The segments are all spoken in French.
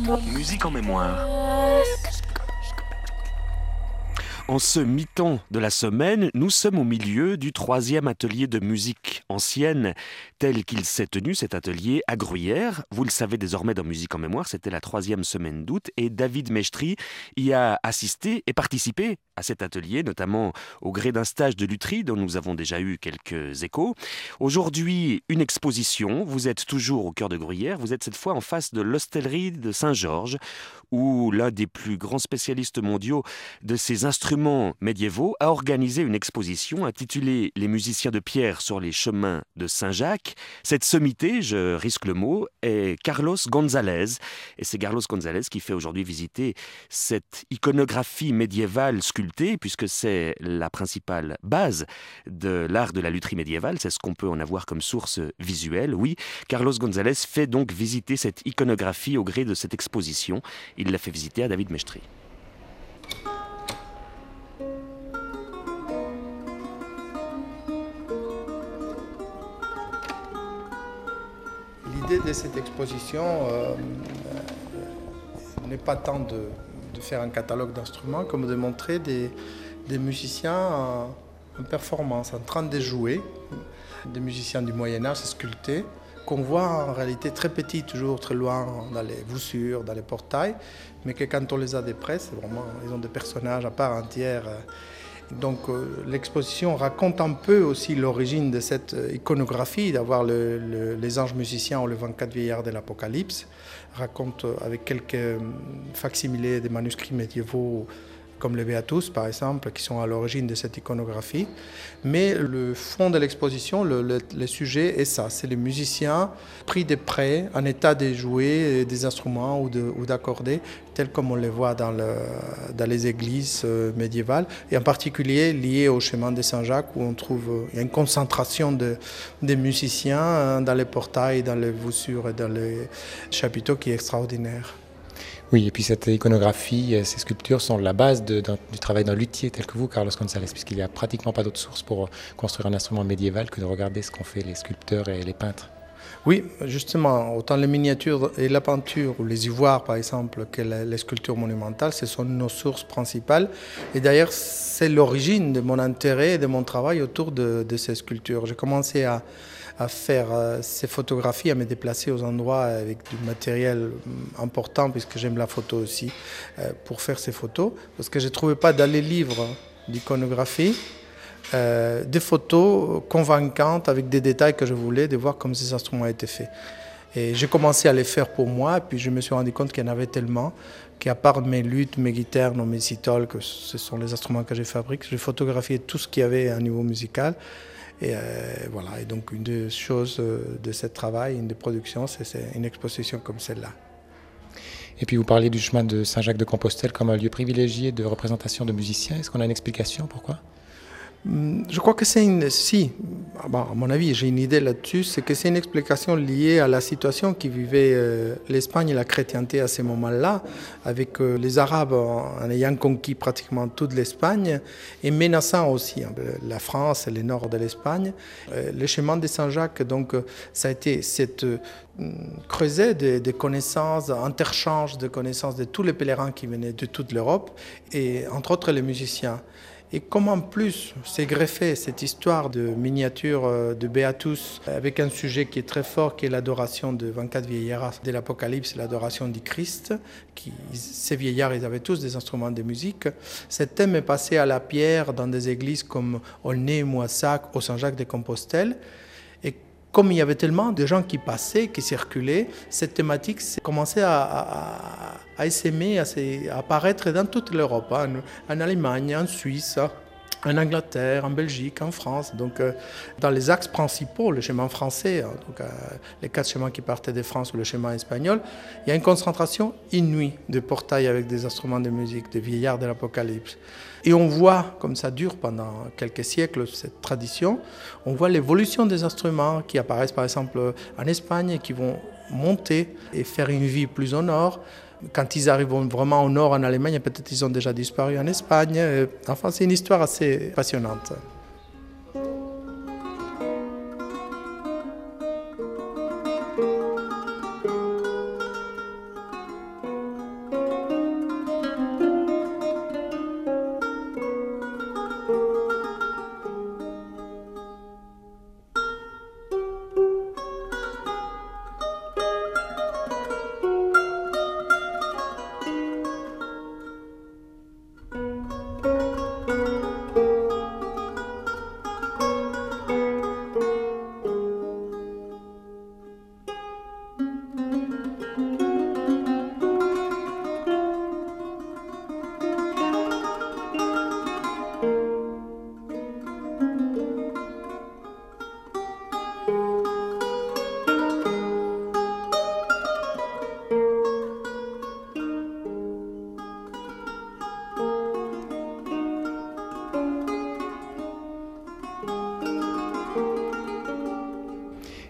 Musique en mémoire. En ce mi-temps de la semaine, nous sommes au milieu du 3e atelier de musique ancienne tel qu'il s'est tenu, cet atelier à Gruyère. Vous le savez désormais dans Musique en mémoire, c'était la 3e semaine d'août et David Mechtri y a assisté et participé à cet atelier, notamment au gré d'un stage de lutherie dont nous avons déjà eu quelques échos. Aujourd'hui, une exposition. Vous êtes toujours au cœur de Gruyère, vous êtes cette fois en face de l'hostellerie de Saint-Georges, où l'un des plus grands spécialistes mondiaux de ces instruments médiévaux a organisé une exposition intitulée « Les musiciens de pierre sur les chemins de Saint-Jacques ». Cette sommité, je risque le mot, est Carlos González. Et c'est Carlos González qui fait aujourd'hui visiter cette iconographie médiévale sculptée, puisque c'est la principale base de l'art de la lutherie médiévale. C'est ce qu'on peut en avoir comme source visuelle. Oui, Carlos González fait donc visiter cette iconographie au gré de cette exposition. Il l'a fait visiter à David Mechtri. L'idée de cette exposition n'est pas tant de faire un catalogue d'instruments, comme de montrer des musiciens en performance, en train de jouer, des musiciens du Moyen-Âge sculptés, qu'on voit en réalité très petits, toujours très loin dans les voussures, dans les portails, mais que quand on les a de près, c'est vraiment, ils ont des personnages à part entière. Donc l'exposition raconte un peu aussi l'origine de cette iconographie, d'avoir les anges musiciens ou les 24 vieillards de l'Apocalypse, raconte avec quelques facsimilés des manuscrits médiévaux comme les Beatus par exemple, qui sont à l'origine de cette iconographie. Mais le fond de l'exposition, le sujet est ça, c'est les musiciens pris de près, en état de jouer des instruments ou d'accorder, tels comme on les voit dans les églises médiévales, et en particulier liés au chemin de Saint-Jacques, où on trouve il y a une concentration de musiciens dans les portails, dans les voussures et dans les chapiteaux qui est extraordinaire. Oui, et puis cette iconographie, ces sculptures sont la base du travail d'un luthier tel que vous, Carlos González, puisqu'il n'y a pratiquement pas d'autre source pour construire un instrument médiéval que de regarder ce qu'ont fait les sculpteurs et les peintres. Oui, justement, autant les miniatures et la peinture, ou les ivoires par exemple, que les sculptures monumentales, ce sont nos sources principales. Et d'ailleurs, c'est l'origine de mon intérêt et de mon travail autour de ces sculptures. J'ai commencé à faire ces photographies, à me déplacer aux endroits avec du matériel important, puisque j'aime la photo aussi, pour faire ces photos. Parce que je ne trouvais pas dans les livres d'iconographie des photos convaincantes avec des détails que je voulais, de voir comment ces instruments étaient faits. Et j'ai commencé à les faire pour moi, et puis je me suis rendu compte qu'il y en avait tellement qu'à part mes luths, mes guitares, mes citoles, que ce sont les instruments que je fabrique, j'ai photographié tout ce qu'il y avait à niveau musical. Et voilà, et donc une des choses de ce travail, une des productions, c'est une exposition comme celle-là. Et puis vous parlez du chemin de Saint-Jacques-de-Compostelle comme un lieu privilégié de représentation de musiciens. Est-ce qu'on a une explication pourquoi ? Je crois que c'est à mon avis, j'ai une idée là-dessus, c'est que c'est une explication liée à la situation qui vivait l'Espagne et la chrétienté à ce moment-là, avec les Arabes en ayant conquis pratiquement toute l'Espagne et menaçant aussi la France et le nord de l'Espagne. Le chemin de Saint-Jacques, donc, ça a été cette creuset de connaissances, interchange de connaissances de tous les pèlerins qui venaient de toute l'Europe et entre autres les musiciens. Et comme en plus s'est greffé cette histoire de miniature de Beatus avec un sujet qui est très fort, qui est l'adoration de 24 vieillards de l'Apocalypse, l'adoration du Christ. Ces vieillards, ils avaient tous des instruments de musique. Ce thème est passé à la pierre dans des églises comme Aulnay, Moissac, au Saint-Jacques-de-Compostelle. Et comme il y avait tellement de gens qui passaient, qui circulaient, cette thématique commençait à essaimer, à apparaître dans toute l'Europe, en Allemagne, en Suisse, en Angleterre, en Belgique, en France. Donc, dans les axes principaux, le chemin français, donc, les 4 chemins qui partaient de France ou le chemin espagnol, il y a une concentration inouïe de portails avec des instruments de musique, des vieillards de l'Apocalypse. Et on voit, comme ça dure pendant quelques siècles, cette tradition, on voit l'évolution des instruments qui apparaissent par exemple en Espagne et qui vont monter et faire une vie plus au nord. Quand ils arrivent vraiment au nord en Allemagne, peut-être ils ont déjà disparu en Espagne. Enfin, c'est une histoire assez passionnante.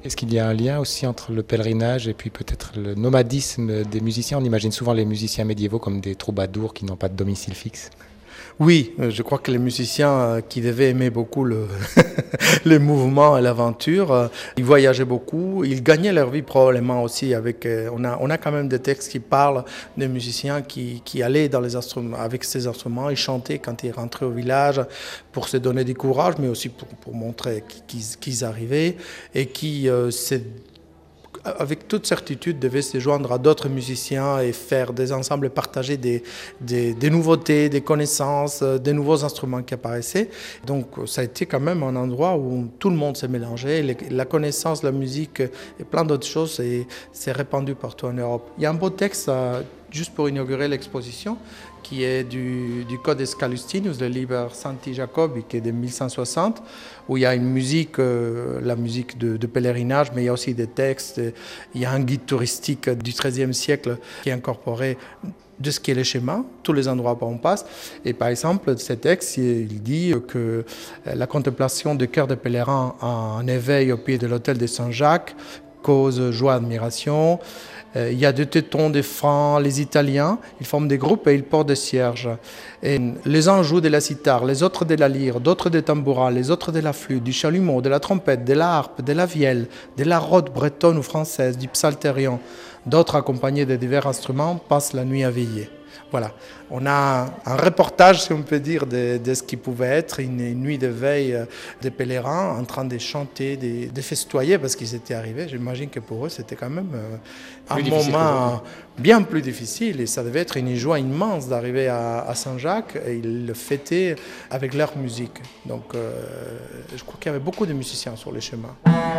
Est-ce qu'il y a un lien aussi entre le pèlerinage et puis peut-être le nomadisme des musiciens? On imagine souvent les musiciens médiévaux comme des troubadours qui n'ont pas de domicile fixe. Oui, je crois que les musiciens qui devaient aimer beaucoup le mouvement et l'aventure, ils voyageaient beaucoup, ils gagnaient leur vie probablement aussi avec... On a quand même des textes qui parlent des musiciens qui allaient dans les instruments, avec ces instruments, ils chantaient quand ils rentraient au village pour se donner du courage, mais aussi pour montrer qu'ils arrivaient et qui avec toute certitude, devaient se joindre à d'autres musiciens et faire des ensembles et partager des nouveautés, des connaissances, des nouveaux instruments qui apparaissaient. Donc ça a été quand même un endroit où tout le monde s'est mélangé, la connaissance, la musique et plein d'autres choses s'est répandue partout en Europe. Il y a un beau texte, juste pour inaugurer l'exposition, qui est du Codex Calustinus, le Liber Sancti Jacobi, qui est de 1160, où il y a une musique, la musique de pèlerinage, mais il y a aussi des textes. Il y a un guide touristique du XIIIe siècle qui est incorporé de ce qui est le schéma, tous les endroits où on passe. Et par exemple, ce texte, il dit que la contemplation du cœur de pèlerin en éveil au pied de l'autel de Saint-Jacques cause joie, admiration. Il y a des Teutons, des Francs, les Italiens, ils forment des groupes et ils portent des cierges. Et les uns jouent de la cithare, les autres de la lyre, d'autres des tambourins, les autres de la flûte, du chalumeau, de la trompette, de la harpe, de la vielle, de la rote bretonne ou française, du psalterion. D'autres, accompagnés de divers instruments, passent la nuit à veiller. Voilà, on a un reportage, si on peut dire, de ce qui pouvait être une nuit de veille des pèlerins en train de chanter, de festoyer parce qu'ils étaient arrivés. J'imagine que pour eux, c'était quand même un moment bien plus difficile et ça devait être une joie immense d'arriver à Saint-Jacques et ils le fêtaient avec leur musique. Donc, je crois qu'il y avait beaucoup de musiciens sur les chemins.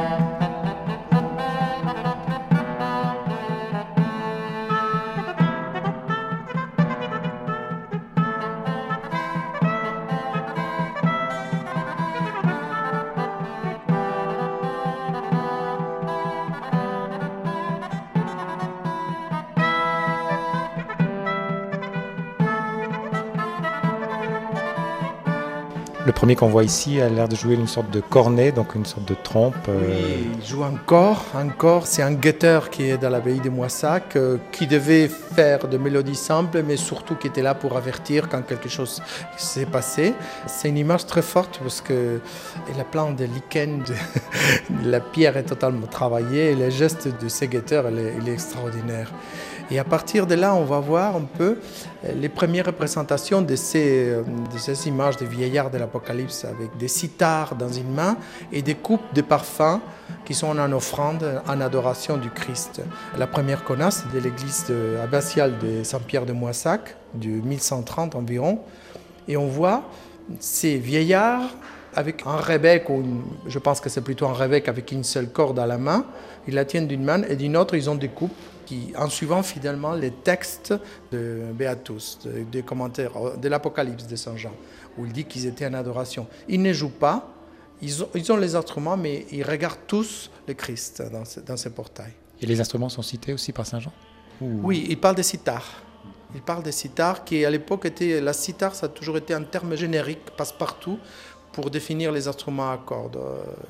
Le premier qu'on voit ici a l'air de jouer une sorte de cornet, donc une sorte de trompe. Oui, il joue un cor, c'est un guetteur qui est dans l'abbaye de Moissac, qui devait faire de mélodies simples, mais surtout qui était là pour avertir quand quelque chose s'est passé. C'est une image très forte parce qu'il a plein de lichens, la pierre est totalement travaillée et le geste de ce guetteur, il est extraordinaire. Et à partir de là, on va voir un peu les premières représentations de ces images de vieillards de l'Apocalypse avec des cithars dans une main et des coupes de parfums qui sont en offrande, en adoration du Christ. La première qu'on a, c'est de l'église abbatiale de Saint-Pierre de Moissac, du 1130 environ. Et on voit ces vieillards avec un rebec, je pense que c'est plutôt un rebec avec une seule corde à la main. Ils la tiennent d'une main et d'une autre, ils ont des coupes en suivant fidèlement les textes de Beatus, des commentaires de l'Apocalypse de Saint Jean, où il dit qu'ils étaient en adoration. Ils ne jouent pas, ils ont les instruments, mais ils regardent tous le Christ dans ces portails. Et les instruments sont cités aussi par Saint Jean? Oui, il parle des cithars. Il parle des cithars qui, à l'époque, la cithare, ça a toujours été un terme générique, passe-partout, pour définir les instruments à cordes.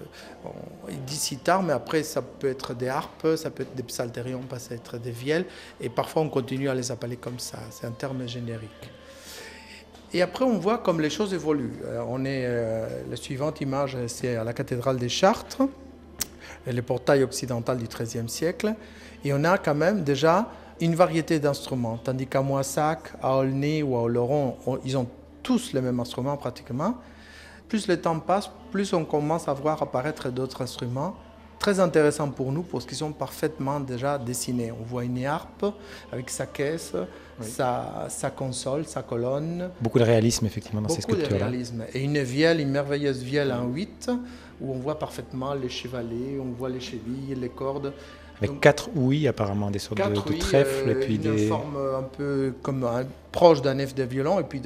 Il dit cithare, mais après ça peut être des harpes, ça peut être des psalterions, ça peut être des vielles, et parfois on continue à les appeler comme ça. C'est un terme générique. Et après on voit comme les choses évoluent. La suivante image, c'est à la cathédrale des Chartres, le portail occidental du XIIIe siècle, et on a quand même déjà une variété d'instruments, tandis qu'à Moissac, à Aulnay ou à Oloron, ils ont tous les mêmes instruments pratiquement. Plus le temps passe, plus on commence à voir apparaître d'autres instruments très intéressants pour nous parce qu'ils sont parfaitement déjà dessinés. On voit une harpe avec sa caisse, oui, sa console, sa colonne. Beaucoup de réalisme effectivement dans ces sculptures-là. Beaucoup de réalisme. Et une merveilleuse vielle en 8 où on voit parfaitement les chevalets, on voit les chevilles, les cordes. Avec 4 ouïes apparemment, des sortes de trèfles. Et puis une forme un peu comme proche d'un nef de violon, et puis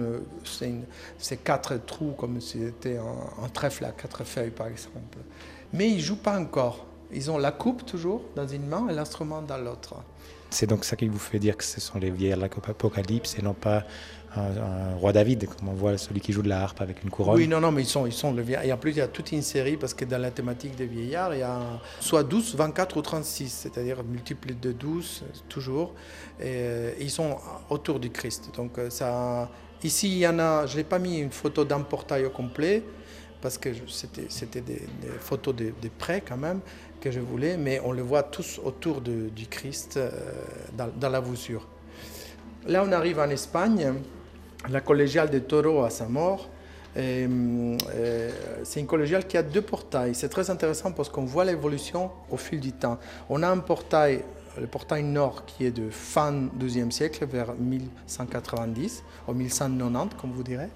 c'est 4 trous comme si c'était un trèfle à 4 feuilles par exemple. Mais ils ne jouent pas encore. Ils ont la coupe toujours dans une main et l'instrument dans l'autre. c'est donc ça qui vous fait dire que ce sont les vieillards de l'Apocalypse et non pas un roi David, comme on voit celui qui joue de la harpe avec une couronne. Oui, non, mais ils sont le vieillard. Et en plus, il y a toute une série, parce que dans la thématique des vieillards, il y a soit 12, 24 ou 36, c'est-à-dire multiple de 12, toujours. Et ils sont autour du Christ. Donc, ici, il y en a, je n'ai pas mis une photo d'un portail au complet, parce que c'était des photos de près quand même, que je voulais, mais on les voit tous autour du Christ dans la voussure. Là, on arrive en Espagne. La collégiale de Toro à Saint-Maur, c'est une collégiale qui a 2 portails. C'est très intéressant parce qu'on voit l'évolution au fil du temps. On a un portail, le portail nord, qui est de fin XIIe siècle, vers 1190, ou 1190, comme vous direz.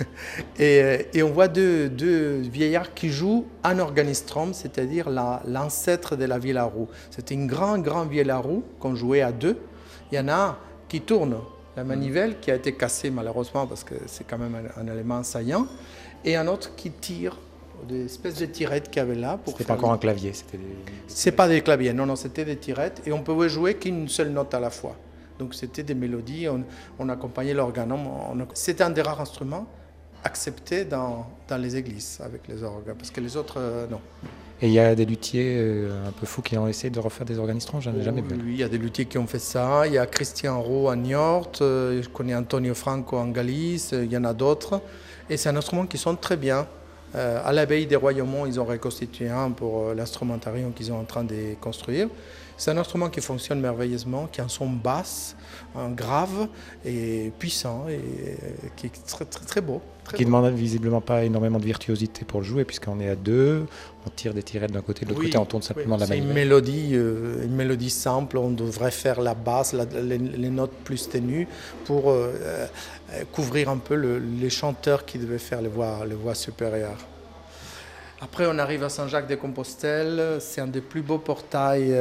et on voit deux vieillards qui jouent un organistrum, c'est-à-dire l'ancêtre de la vielle à roue. C'était une grande vielle à roue qu'on jouait à 2. Il y en a un qui tourne la manivelle, qui a été cassée malheureusement parce que c'est quand même un élément saillant, et un autre qui tire des espèces de tirettes qu'il y avait là. C'était pas encore un clavier, c'était des... C'est pas des claviers, non, c'était des tirettes, et on pouvait jouer qu'une seule note à la fois. Donc c'était des mélodies, on accompagnait l'organum. C'était un des rares instruments acceptés dans les églises avec les orgues, parce que les autres, non. Et il y a des luthiers un peu fous qui ont essayé de refaire des organistrons, j'en ai jamais vu. Oui, il y a des luthiers qui ont fait ça. Il y a Christian Roux à Niort, je connais Antonio Franco en Galice, il y en a d'autres. Et c'est un instrument qui sonne très bien. À l'abbaye des Royaumont, ils ont reconstitué un pour l'instrumentarium qu'ils sont en train de construire. C'est un instrument qui fonctionne merveilleusement, qui a un son basse, un grave et puissant, et qui est très, très, très beau. Qui ne demande visiblement pas énormément de virtuosité pour le jouer, puisqu'on est à 2, on tire des tirettes d'un côté, de l'autre côté, on tourne simplement la manivelle. C'est une mélodie simple, on devrait faire la basse, les notes plus ténues, pour couvrir un peu les chanteurs qui devaient faire les voix supérieures. Après, on arrive à Saint-Jacques-de-Compostelle. C'est un des plus beaux portails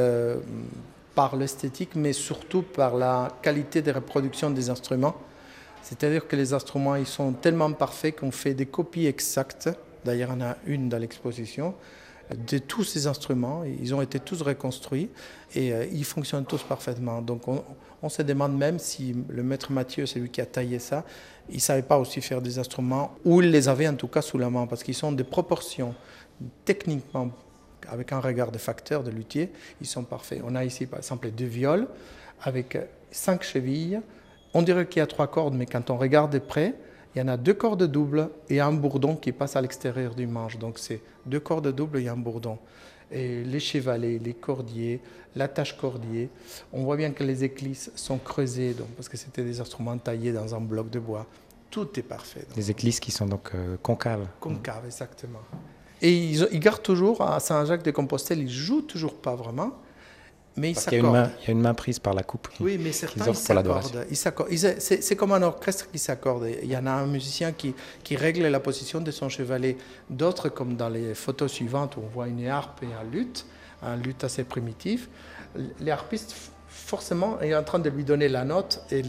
par l'esthétique, mais surtout par la qualité de reproduction des instruments. C'est-à-dire que les instruments, ils sont tellement parfaits qu'on fait des copies exactes. D'ailleurs, on a une dans l'exposition de tous ces instruments. Ils ont été tous reconstruits et ils fonctionnent tous parfaitement. Donc, on se demande même si le maître Mathieu, c'est lui qui a taillé ça, il ne savait pas aussi faire des instruments, ou il les avait en tout cas sous la main, parce qu'ils sont des proportions techniquement, avec un regard de facteur, de luthier, ils sont parfaits. On a ici par exemple 2 viols avec 5 chevilles. On dirait qu'il y a 3 cordes, mais quand on regarde de près, il y en a 2 cordes doubles et un bourdon qui passe à l'extérieur du manche. Donc c'est 2 cordes doubles et un bourdon. Et les chevalets, les cordiers, l'attache-cordier, on voit bien que les éclisses sont creusées, donc, parce que c'était des instruments taillés dans un bloc de bois. Tout est parfait. Donc. Les éclisses qui sont donc concaves. Concaves, exactement. Et ils gardent toujours, à Saint-Jacques-de-Compostelle, ils ne jouent toujours pas vraiment, mais ils s'accordent. Il y a une main prise par la coupe. Oui, mais certains, ils s'accordent. C'est comme un orchestre qui s'accorde. Il y en a un musicien qui règle la position de son chevalet. D'autres, comme dans les photos suivantes, où on voit une harpe et un luth assez primitif. Les harpistes, forcément, est en train de lui donner la note et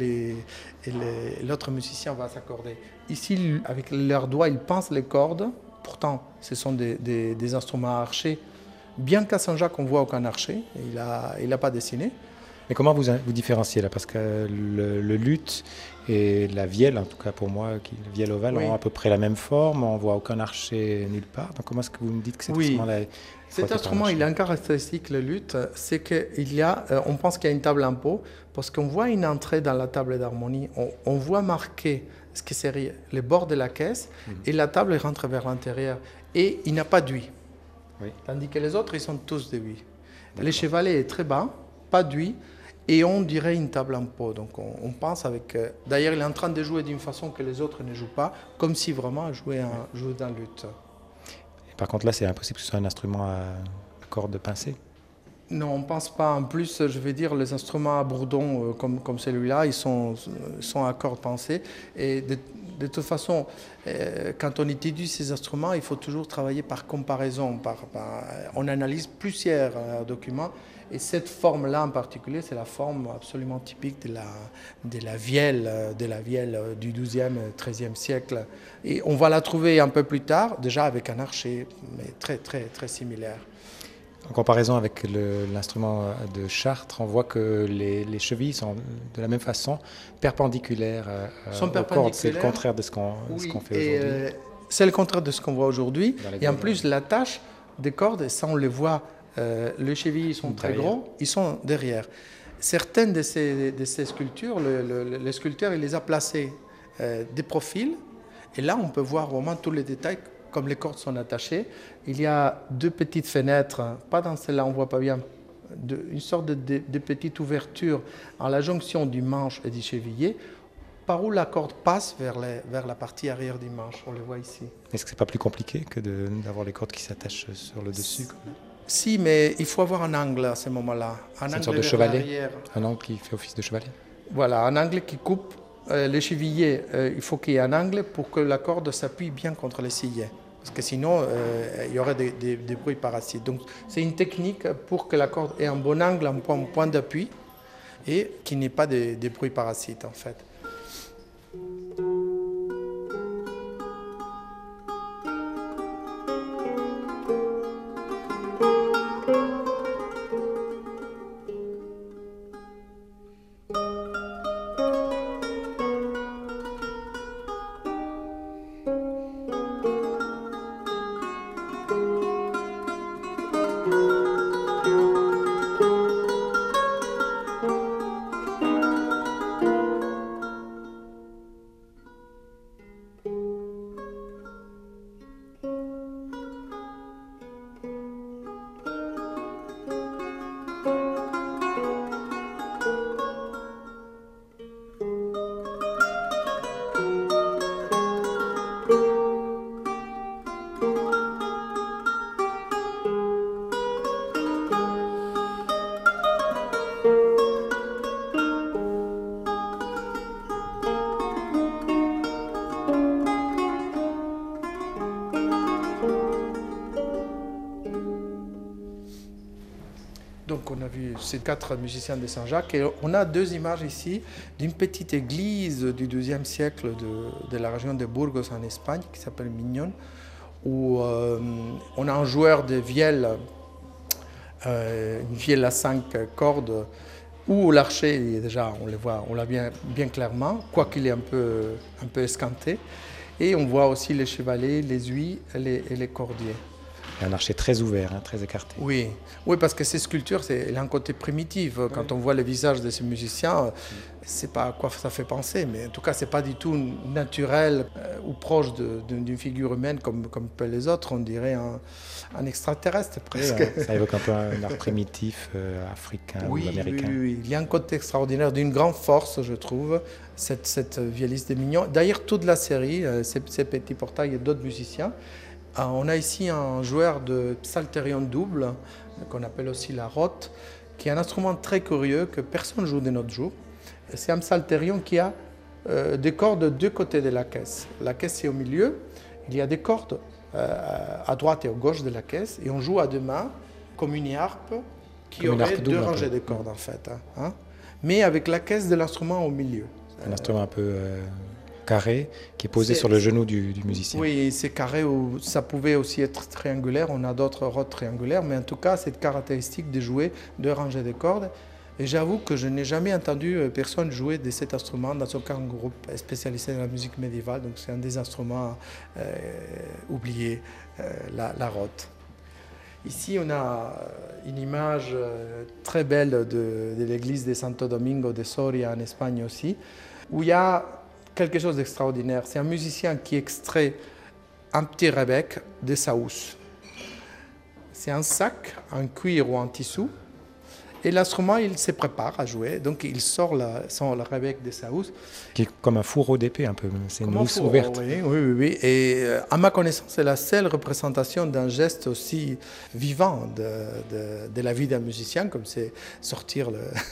l'autre musicien va s'accorder. Ici, avec leurs doigts, ils pincent les cordes. Pourtant, ce sont des instruments archés. Bien qu'à Saint-Jacques, on voit aucun archer. Il n'a pas dessiné. Mais comment vous différenciez là? Parce que le luth et la vielle, en tout cas pour moi, la vielle ovale, ont à peu près la même forme. On ne voit aucun archer nulle part. Donc comment est-ce que vous me dites que cet instrument-là... Cet instrument, il a une caractéristique, le luth, c'est on pense qu'il y a une table en pot, parce qu'on voit une entrée dans la table d'harmonie. On voit marquer ce que c'est les bords de la caisse, et la table rentre vers l'intérieur. Et il n'a pas d'ouïe. Oui. Tandis que les autres, ils sont tous d'ouïe. Le chevalet est très bas, pas d'ouïe, et on dirait une table en pot. Donc on pense avec... D'ailleurs, il est en train de jouer d'une façon que les autres ne jouent pas, comme si vraiment il jouait dans le luth. Par contre, là, c'est impossible que ce soit un instrument à cordes pincées. Non, on ne pense pas. En plus, je vais dire, les instruments à bourdon comme celui-là, ils sont à cordes pincées. Et de toute façon, quand on étudie ces instruments, il faut toujours travailler par comparaison. On analyse plusieurs documents. Et cette forme-là en particulier, c'est la forme absolument typique de la vielle du XIIe, XIIIe siècle. Et on va la trouver un peu plus tard, déjà avec un archet, mais très, très, très similaire. En comparaison avec l'instrument de Chartres, on voit que les chevilles sont de la même façon perpendiculaires aux cordes. C'est le contraire de ce qu'on fait aujourd'hui. C'est le contraire de ce qu'on voit aujourd'hui. Et en plus, l'attache des cordes, ça on les voit, les chevilles sont très gros, ils sont derrière. Certaines de ces sculptures, le sculpteur il les a placées des profils. Et là, on peut voir vraiment tous les détails, comme les cordes sont attachées. Il y a deux petites fenêtres, pas dans celle-là, on ne voit pas bien, une sorte de petite ouverture à la jonction du manche et du cheviller, par où la corde passe vers la partie arrière du manche. On le voit ici. Est-ce que ce n'est pas plus compliqué que d'avoir les cordes qui s'attachent sur le dessus? Si, mais il faut avoir un angle à ce moment-là. C'est une sorte de chevalet, un angle qui fait office de chevalet. Voilà, un angle qui coupe. Les chevillers, il faut qu'il y ait un angle pour que la corde s'appuie bien contre les sillets. Parce que sinon, il y aurait des bruits parasites. Donc, c'est une technique pour que la corde ait un bon angle, un point d'appui, et qu'il n'y ait pas de bruits parasites, en fait. Donc on a vu ces 4 musiciens de Saint-Jacques et on a 2 images ici d'une petite église du XIIe siècle de la région de Burgos en Espagne qui s'appelle Miñón, où on a un joueur de vielle, une vielle à 5 cordes, où l'archet, déjà on le voit, on l'a bien clairement, quoiqu'il est un peu escanté, et on voit aussi les chevalets, les ouïes et les cordiers. Un archet très ouvert, hein, très écarté. Oui, parce que ces sculptures, il a un côté primitif. Quand on voit le visage de ces musiciens, c'est pas à quoi ça fait penser, mais en tout cas, c'est pas du tout naturel ou proche d'une figure humaine comme les autres. On dirait un extraterrestre presque. Oui, ça évoque un peu un art primitif africain ou américain. Oui, il y a un côté extraordinaire, d'une grande force, je trouve, cette violiste de Miñón. D'ailleurs, toute la série, ces petits portails et d'autres musiciens. On a ici un joueur de psalterion double, qu'on appelle aussi la rote, qui est un instrument très curieux que personne ne joue de nos jours. C'est un psalterion qui a des cordes de deux côtés de la caisse. La caisse est au milieu, il y a des cordes à droite et à gauche de la caisse, et on joue à deux mains comme une harpe qui aurait deux rangées de cordes en fait. Mais avec la caisse de l'instrument au milieu. Un instrument un peu carré qui est posé sur le genou du musicien. Oui, c'est carré, ou ça pouvait aussi être triangulaire. On a d'autres rotes triangulaires, mais en tout cas, cette caractéristique de jouer deux rangées de cordes. Et j'avoue que je n'ai jamais entendu personne jouer de cet instrument dans aucun groupe spécialisé dans la musique médiévale. Donc c'est un des instruments oubliés, la rote. Ici, on a une image très belle de l'église de Santo Domingo de Soria en Espagne aussi, où il y a quelque chose d'extraordinaire. C'est un musicien qui extrait un petit rebec de sa housse. C'est un sac en cuir ou en tissu. Et l'instrument, il se prépare à jouer. Donc, il sort le rebec de sa housse. Qui est comme un fourreau d'épée un peu. C'est une housse ouverte. Oui. Et à ma connaissance, c'est la seule représentation d'un geste aussi vivant de la vie d'un musicien, comme c'est sortir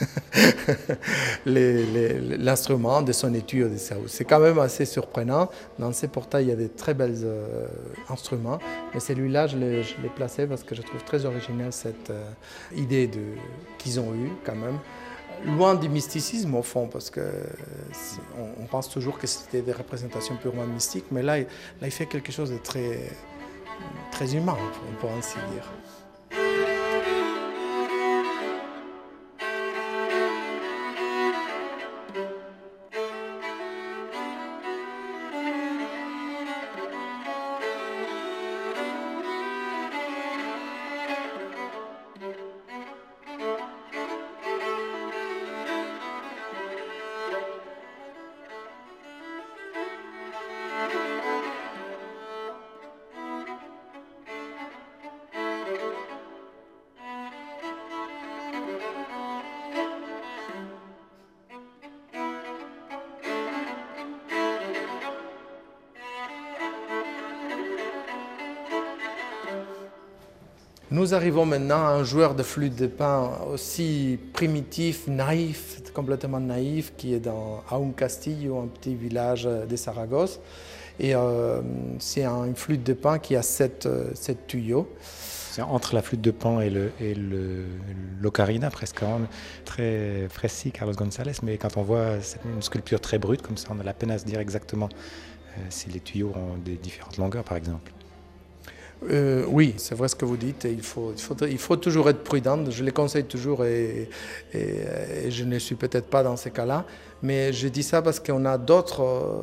l'instrument de son étui ou de sa housse. C'est quand même assez surprenant. Dans ces portails, il y a des très belles instruments. Mais celui-là, je l'ai placé parce que je trouve très original cette idée qu'ils ont eu quand même, loin du mysticisme au fond, parce qu'on pense toujours que c'était des représentations purement mystiques, mais là il fait quelque chose de très, très humain, on peut ainsi dire. Nous arrivons maintenant à un joueur de flûte de Pan aussi primitif, naïf, complètement naïf, qui est à un Castillo, un petit village de Saragosse. Et c'est une flûte de Pan qui a 7 tuyaux. C'est entre la flûte de Pan et l'ocarina, presque, hein, très précis, Carlos González. Mais quand on voit une sculpture très brute comme ça, on a la peine à se dire exactement si les tuyaux ont des différentes longueurs, par exemple. Oui, c'est vrai ce que vous dites. Il faut toujours être prudent. Je les conseille toujours et je ne suis peut-être pas dans ces cas-là. Mais je dis ça parce qu'on a d'autres...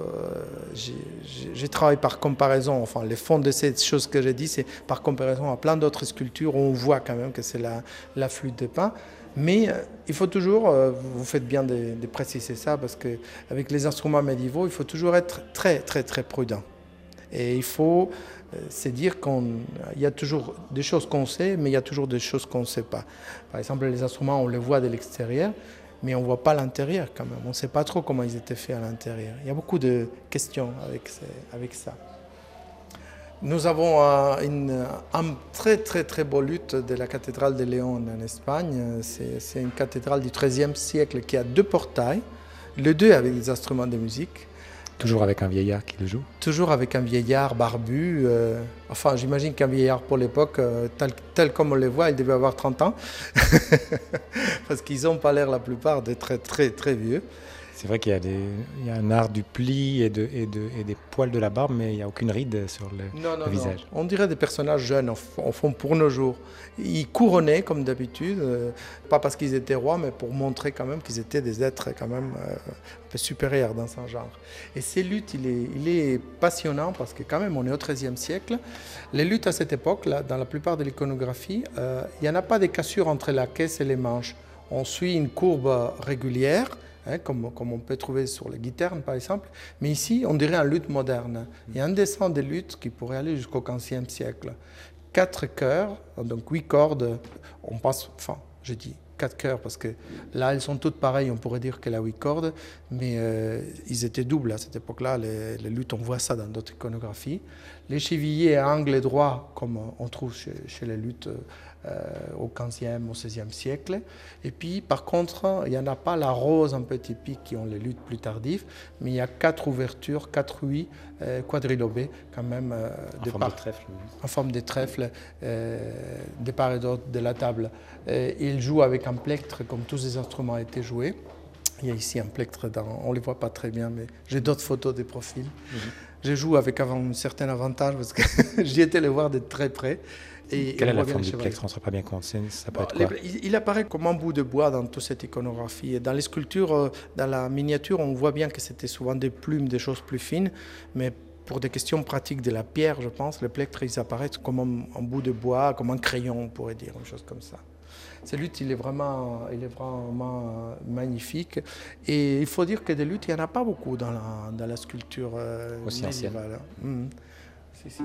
je travaille par comparaison. Enfin, le fond de ces choses que j'ai dit, c'est par comparaison à plein d'autres sculptures où on voit quand même que c'est la flûte de Pan. Mais il faut toujours, vous faites bien de préciser ça, parce qu'avec les instruments médiévaux, il faut toujours être très, très, très prudent. Et il faut se dire qu'il y a toujours des choses qu'on sait, mais il y a toujours des choses qu'on ne sait pas. Par exemple, les instruments, on les voit de l'extérieur, mais on ne voit pas l'intérieur quand même. On ne sait pas trop comment ils étaient faits à l'intérieur. Il y a beaucoup de questions avec ça. Nous avons un très très très beau luth de la cathédrale de Léon en Espagne. C'est une cathédrale du XIIIe siècle qui a 2 portails, les 2 avec des instruments de musique. Toujours avec un vieillard qui le joue? Toujours avec un vieillard barbu. Enfin, j'imagine qu'un vieillard pour l'époque, tel comme on les voit, il devait avoir 30 ans. Parce qu'ils n'ont pas l'air la plupart de très très très vieux. C'est vrai qu'il y a un art du pli et des poils de la barbe, mais il n'y a aucune ride sur le visage. Non. On dirait des personnages jeunes, en fond, pour nos jours. Ils couronnaient, comme d'habitude, pas parce qu'ils étaient rois, mais pour montrer quand même qu'ils étaient des êtres quand même un peu supérieurs dans son genre. Et ces luths, il est passionnant, parce que quand même, on est au XIIIe siècle. Les luths à cette époque, là, dans la plupart de l'iconographie, il n'y en a pas de cassure entre la caisse et les manches. On suit une courbe régulière, comme on peut trouver sur les guitares par exemple, mais ici on dirait un luth moderne. Il y a un dessin de luth qui pourrait aller jusqu'au XVe siècle. 4 chœurs, donc 8 cordes, on passe, enfin je dis 4 chœurs parce que là elles sont toutes pareilles, on pourrait dire qu'elle a 8 cordes, mais ils étaient doubles à cette époque-là, les luths, on voit ça dans d'autres iconographies. Les chevillers à angle droit, comme on trouve chez les luths au XVe, au XVIe siècle. Et puis, par contre, il n'y en a pas la rose un peu typique qui ont les luths plus tardifs, mais il y a 4 ouvertures, 4 ouïes quadrilobées, quand même, en forme de trèfle, de part et d'autre de la table. Il joue avec un plectre, comme tous les instruments ont été joués. Il y a ici un plectre, on ne les voit pas très bien, mais j'ai d'autres photos des profils. Je joue avec un certain avantage parce que j'y étais les voir de très près. Et quelle est la forme du plectre? On ne se rend pas bien compte. Ça peut être quoi? Il apparaît comme un bout de bois dans toute cette iconographie. Et dans les sculptures, dans la miniature, on voit bien que c'était souvent des plumes, des choses plus fines. Mais pour des questions pratiques de la pierre, je pense, le plectre, ils apparaissent comme un bout de bois, comme un crayon, on pourrait dire, une chose comme ça. Ce luth, il est vraiment magnifique. Et il faut dire que des luths, il n'y en a pas beaucoup dans la sculpture aussi médiévale. Si.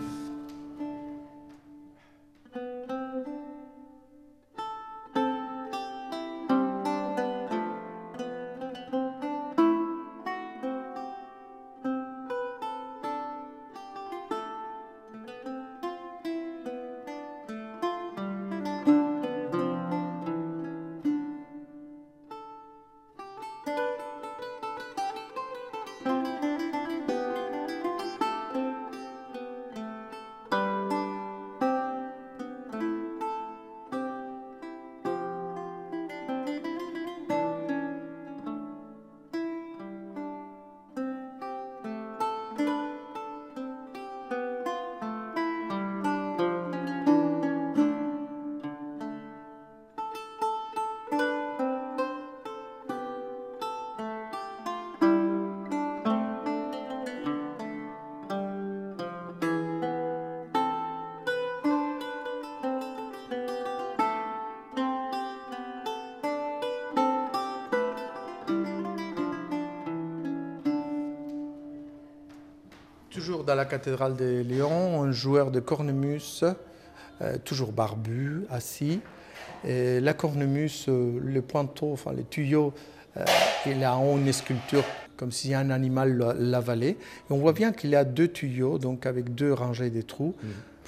Toujours dans la cathédrale de Lyon, un joueur de cornemuse, toujours barbu, assis. Et la cornemuse, le pointeau, enfin les tuyaux, il a une sculpture comme si un animal l'avalait. Et on voit bien qu'il y a 2 tuyaux, donc avec 2 rangées de trous,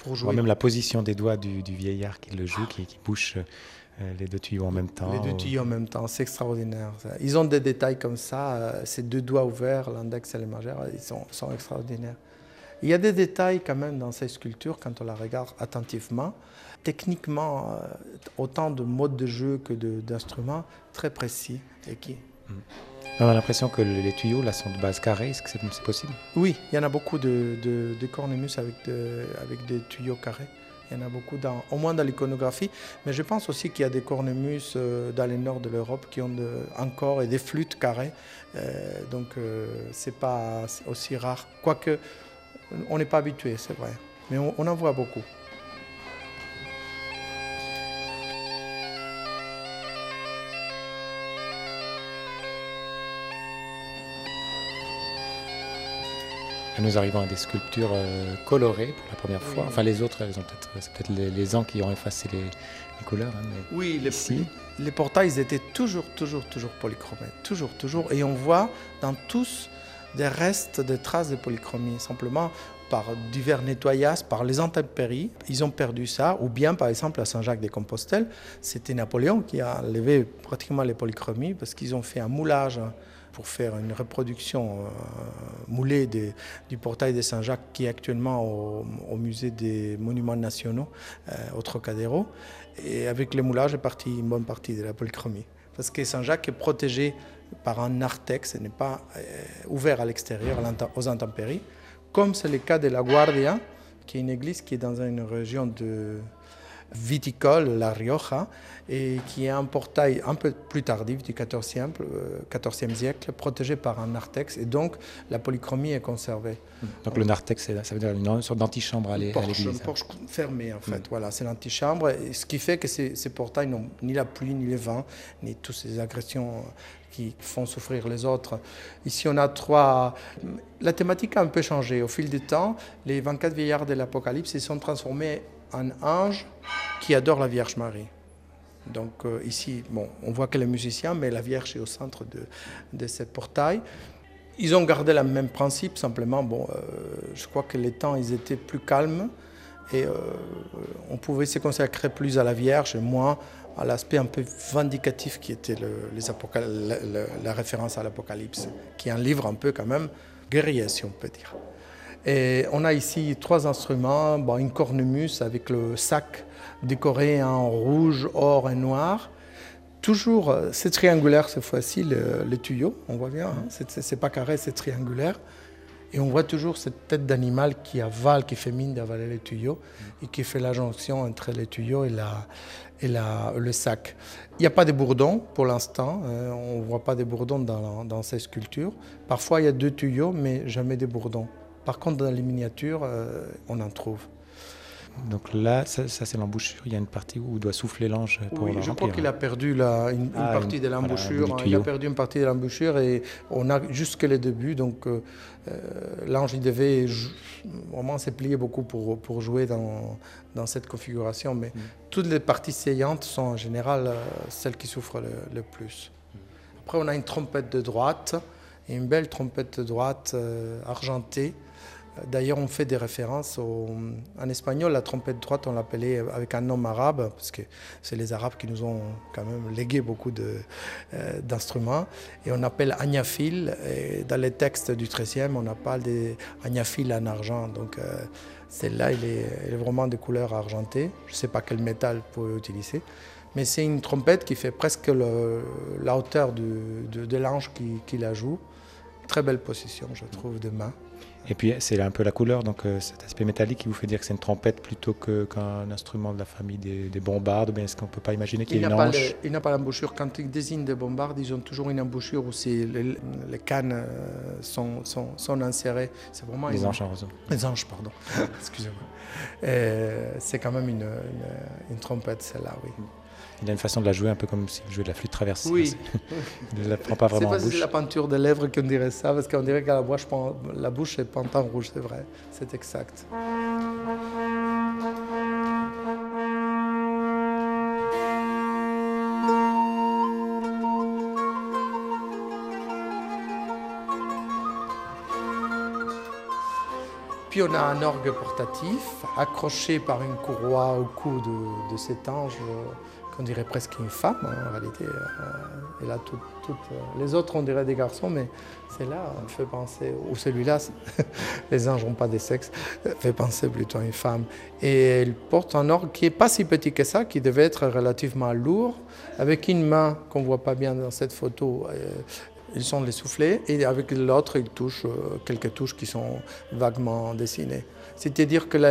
On voit même la position des doigts du vieillard qui le joue, qui bouche les deux tuyaux en même temps. Les deux tuyaux en même temps, c'est extraordinaire. Ils ont des détails comme ça, ces deux doigts ouverts, l'index et le majeur, ils sont extraordinaires. Il y a des détails quand même dans ces sculptures quand on la regarde attentivement. Techniquement, autant de modes de jeu que d'instruments très précis et qui... On a l'impression que les tuyaux là sont de base carrée, est-ce que c'est possible? Oui, il y en a beaucoup de cornemuses avec des tuyaux carrés. Il y en a beaucoup, au moins dans l'iconographie. Mais je pense aussi qu'il y a des cornemuses dans le nord de l'Europe qui ont encore et des flûtes carrées. Donc c'est pas aussi rare. Quoique, on n'est pas habitué, c'est vrai. Mais on en voit beaucoup. Nous arrivons à des sculptures colorées pour la première fois. Enfin, les autres, c'est peut-être les ans qui ont effacé les couleurs. Hein, mais oui, ici... les portails ils étaient toujours polychromés. Toujours. Et on voit dans tous des restes, des traces de polychromie. Simplement, par divers nettoyages, par les intempéries, ils ont perdu ça. Ou bien, par exemple, à Saint-Jacques-de-Compostelle, c'était Napoléon qui a enlevé pratiquement les polychromies parce qu'ils ont fait un moulage pour faire une reproduction moulée du portail de Saint-Jacques qui est actuellement au musée des Monuments Nationaux au Trocadéro. Et avec le moulage est parti une bonne partie de la polychromie. Parce que Saint-Jacques est protégé par un narthex, ce n'est pas ouvert à l'extérieur aux intempéries, comme c'est le cas de la Guardia, qui est une église qui est dans une région de viticole, La Rioja, et qui est un portail un peu plus tardif du XIVe siècle, protégé par un narthex, et donc la polychromie est conservée. Donc le narthex, ça veut dire une sorte d'antichambre à l'église. Un porche fermé en fait, voilà, c'est l'antichambre, ce qui fait que ces portails n'ont ni la pluie, ni le vent, ni toutes ces agressions qui font souffrir les autres. Ici, on a trois... La thématique a un peu changé. Au fil du temps, les 24 vieillards de l'Apocalypse se sont transformés en anges qui adorent la Vierge Marie. Donc ici, bon, on voit que les musiciens, mais la Vierge est au centre de ce portail. Ils ont gardé le même principe, simplement, je crois que les temps, ils étaient plus calmes et on pouvait se consacrer plus à la Vierge et moins à l'aspect un peu vindicatif qui était la référence à l'Apocalypse, qui est un livre un peu quand même guerrier, si on peut dire. Et on a ici trois instruments, une cornemuse avec le sac décoré en rouge, or et noir. Toujours, c'est triangulaire cette fois-ci, le tuyau, on voit bien, hein, c'est pas carré, c'est triangulaire. Et on voit toujours cette tête d'animal qui avale, qui fait mine d'avaler les tuyaux et qui fait la jonction entre les tuyaux et le sac. Il n'y a pas de bourdons pour l'instant, on ne voit pas de bourdons dans ces sculptures. Parfois il y a deux tuyaux, mais jamais de bourdons. Par contre, dans les miniatures, on en trouve. Donc là, ça c'est l'embouchure. Il y a une partie où doit souffler l'ange pour oui, le je remplir. crois qu'il a perdu une partie de l'embouchure. Voilà, il a perdu une partie de l'embouchure et on a jusque le début. Donc l'ange, il devait vraiment se plier beaucoup pour jouer dans cette configuration. Mais toutes les parties saillantes sont en général celles qui souffrent le plus. Après, on a une trompette de droite, et une belle trompette de droite argentée. D'ailleurs, on fait des références en espagnol. La trompette droite, on l'appelait avec un nom arabe, parce que c'est les Arabes qui nous ont quand même légué beaucoup d'instruments. Et on appelle agnafil. Et dans les textes du XIIIe, on appelle des agnafil en argent. Donc celle-là, elle est vraiment de couleur argentée. Je ne sais pas quel métal vous pouvez utiliser. Mais c'est une trompette qui fait presque la hauteur de l'ange qui la joue. Très belle position, je trouve, de main. Et puis c'est un peu la couleur, donc cet aspect métallique qui vous fait dire que c'est une trompette plutôt qu'un instrument de la famille des bombardes. Ou bien est-ce qu'on ne peut pas imaginer qu'il y ait une anche? Il n'a pas l'embouchure. Quand ils désignent des bombardes, ils ont toujours une embouchure où les cannes sont insérées. C'est vraiment les anges en roseau. Les anges, pardon. Excusez-moi. C'est quand même une trompette, celle-là, oui. Il a une façon de la jouer un peu comme s'il jouait de la flûte traversière. Oui. Il ne la prend pas vraiment en bouche. C'est la peinture des lèvres qu'on dirait ça, parce qu'on dirait qu'à la bouche est peinte en rouge, c'est vrai. C'est exact. Puis on a un orgue portatif accroché par une courroie au cou de cet ange, qu'on dirait presque une femme en réalité. Et là, les autres on dirait des garçons, mais celle-là on fait penser, ou celui-là, les anges n'ont pas de sexe, fait penser plutôt à une femme. Et elle porte un orgue qui n'est pas si petit que ça, qui devait être relativement lourd, avec une main qu'on ne voit pas bien dans cette photo. Ils sont les soufflets et avec l'autre, ils touchent quelques touches qui sont vaguement dessinées. C'est-à-dire que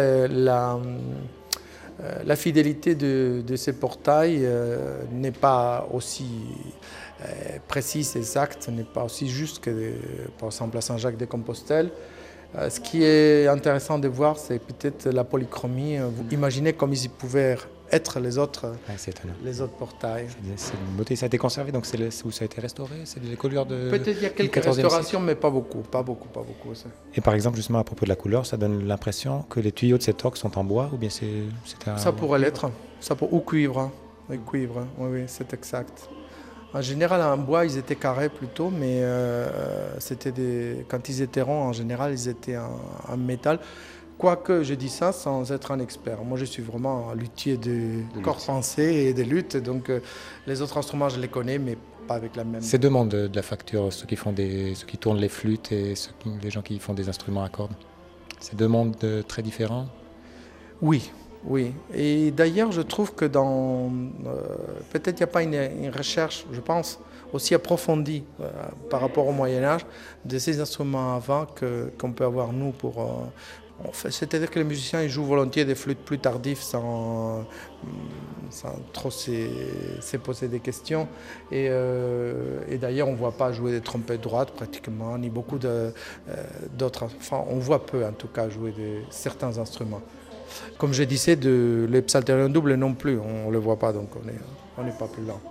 la fidélité de ces portails n'est pas aussi précise, exacte, n'est pas aussi juste que, par exemple, à Saint-Jacques-de-Compostelle. Ce qui est intéressant de voir, c'est peut-être la polychromie. Vous imaginez comme ils pouvaient être les autres portails. C'est une beauté. Ça a été conservé, donc c'est où ça a été restauré. C'est des couleurs de. Peut-être il y a quelques restaurations, mais pas beaucoup. Ça. Et par exemple, justement à propos de la couleur, ça donne l'impression que les tuyaux de cet orgue sont en bois, ou bien c'est un. Ça pourrait l'être. Ou cuivre. Hein. Cuivre. Oui, c'est exact. En général, en bois, ils étaient carrés plutôt, mais quand ils étaient ronds, en général, ils étaient en métal. Quoique, je dis ça sans être un expert. Moi, je suis vraiment un luthier de corps pensé et de lutte, donc les autres instruments, je les connais, mais pas avec la même. C'est deux mondes de la facture, ceux qui tournent les flûtes et les gens qui font des instruments à cordes. C'est deux mondes très différents. Oui. Et d'ailleurs, je trouve que peut-être il n'y a pas une recherche, je pense, aussi approfondie par rapport au Moyen-Âge de ces instruments avant qu'on peut avoir nous pour. C'est-à-dire que les musiciens ils jouent volontiers des flûtes plus tardives sans trop se poser des questions. Et d'ailleurs, on ne voit pas jouer des trompettes droites pratiquement, ni beaucoup d'autres. Enfin, on voit peu en tout cas jouer certains instruments. Comme je disais, les psalterions doubles non plus, on ne le voit pas, donc on n'est pas plus lent.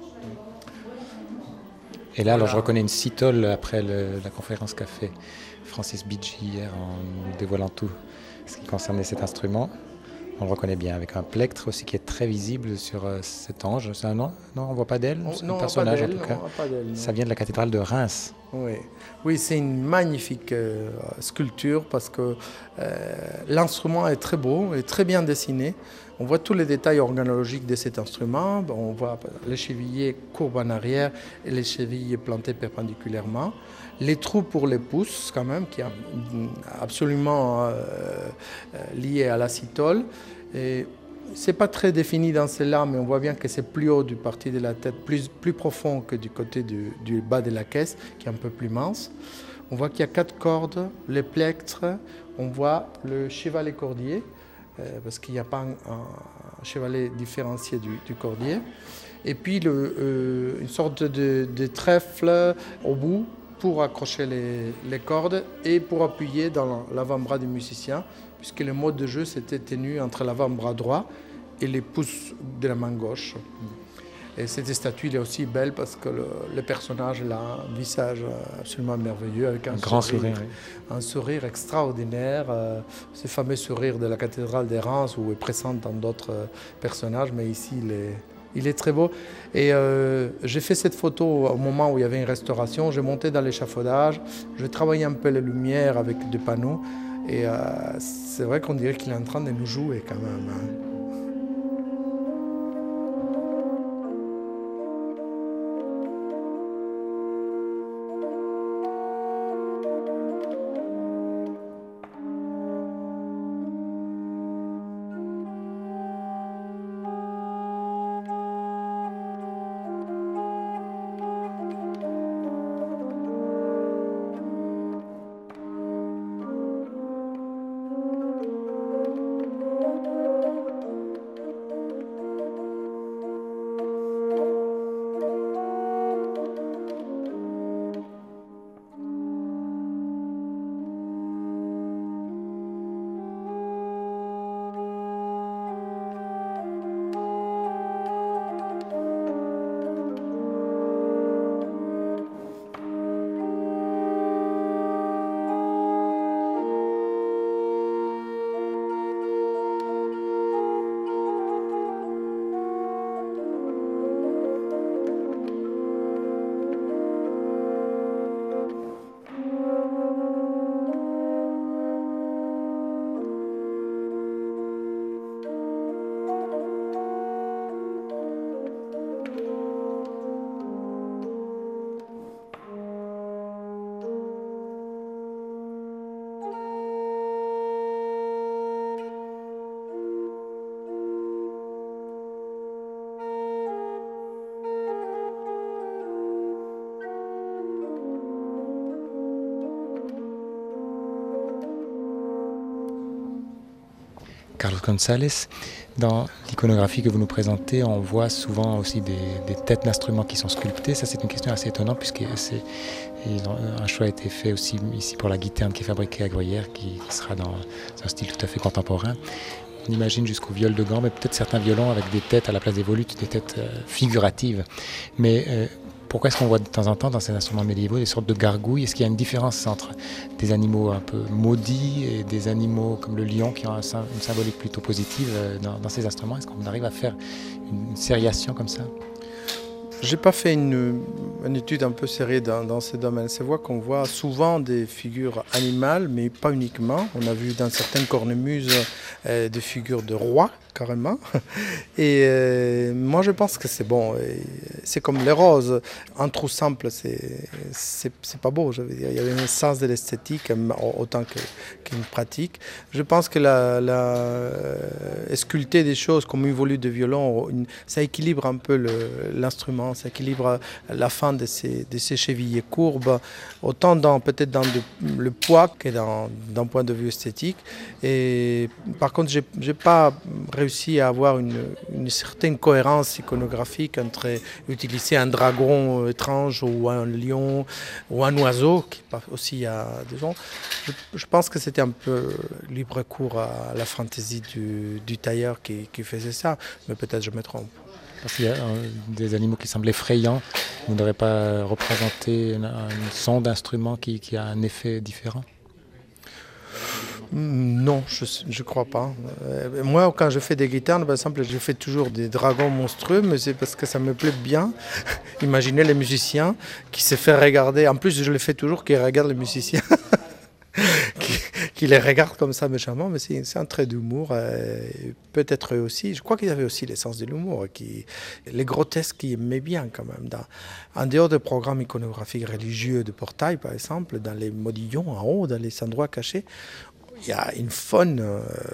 Et là, alors, je reconnais une citole après la conférence qu'a fait Francis Bidji hier en dévoilant tout ce qui concernait cet instrument. On le reconnaît bien, avec un plectre aussi qui est très visible sur cet ange. C'est un nom? Non, on ne voit pas d'elle? C'est un personnage en tout cas. Ça vient de la cathédrale de Reims. Oui, c'est une magnifique sculpture parce que l'instrument est très beau et très bien dessiné. On voit tous les détails organologiques de cet instrument. On voit les chevilles courbes en arrière et les chevilles plantées perpendiculairement. Les trous pour les pouces, quand même, qui est absolument lié à l'acétole. C'est pas très défini dans celle-là, mais on voit bien que c'est plus haut du parti de la tête, plus profond que du côté du bas de la caisse, qui est un peu plus mince. On voit qu'il y a 4 cordes, les plectres, on voit le chevalet cordier, parce qu'il n'y a pas un chevalet différencié du cordier. Et puis une sorte de trèfle au bout pour accrocher les cordes et pour appuyer dans l'avant-bras du musicien, puisque le mode de jeu s'était tenu entre l'avant-bras droit et les pouces de la main gauche. Et cette statue est aussi belle parce que le personnage a un visage absolument merveilleux, avec un grand sourire. Un sourire extraordinaire, ce fameux sourire de la cathédrale de Reims où est présent dans d'autres personnages, mais ici il est très beau. Et j'ai fait cette photo au moment où il y avait une restauration. J'ai monté dans l'échafaudage, j'ai travaillé un peu les lumières avec des panneaux. Et c'est vrai qu'on dirait qu'il est en train de nous jouer quand même. Hein. Carlos González. Dans l'iconographie que vous nous présentez, on voit souvent aussi des têtes d'instruments qui sont sculptées. Ça, c'est une question assez étonnante puisqu'un choix a été fait aussi ici pour la guitare qui est fabriquée à Gruyère, qui sera dans un style tout à fait contemporain. On imagine jusqu'au viol de gambe, et peut-être certains violons avec des têtes à la place des volutes, des têtes figuratives. Mais pourquoi est-ce qu'on voit de temps en temps dans ces instruments médiévaux des sortes de gargouilles? Est-ce qu'il y a une différence entre des animaux un peu maudits et des animaux comme le lion qui ont une symbolique plutôt positive dans ces instruments? Est-ce qu'on arrive à faire une sériation comme ça? J'ai pas fait une étude un peu serrée dans ce domaine. C'est vrai qu'on voit souvent des figures animales, mais pas uniquement. On a vu dans certaines cornemuses des figures de rois, carrément. Et moi, je pense que c'est bon. C'est comme les roses. Un trou simple, c'est pas beau. Je veux dire, il y a un sens de l'esthétique autant qu'une pratique. Je pense que sculpter des choses comme une volute de violon, ça équilibre un peu l'instrument. Ça équilibre la fin de ces chevilles courbes, autant peut-être dans le poids que d'un point de vue esthétique. Et par contre, j'ai pas réussi à avoir une certaine cohérence iconographique entre utiliser un dragon étrange ou un lion ou un oiseau, qui aussi il y a des gens. Je pense que c'était un peu libre cours à la fantaisie du tailleur qui faisait ça, mais peut-être je me trompe. Parce qu'il y a des animaux qui semblent effrayants. Vous n'aurez pas représenté un son d'instrument qui a un effet différent? Non, je crois pas. Moi, quand je fais des guitares, par exemple, je fais toujours des dragons monstrueux, mais c'est parce que ça me plaît bien. Imaginez les musiciens qui se font regarder. En plus, je le fais toujours, qui regardent les musiciens. qui les regardent comme ça méchamment, mais c'est un trait d'humour. Peut-être eux aussi. Je crois qu'ils avaient aussi l'essence de l'humour. Les grotesques qui aimaient bien quand même. En dehors des programmes iconographiques religieux de portail, par exemple, dans les modillons en haut, dans les endroits cachés, il y a une faune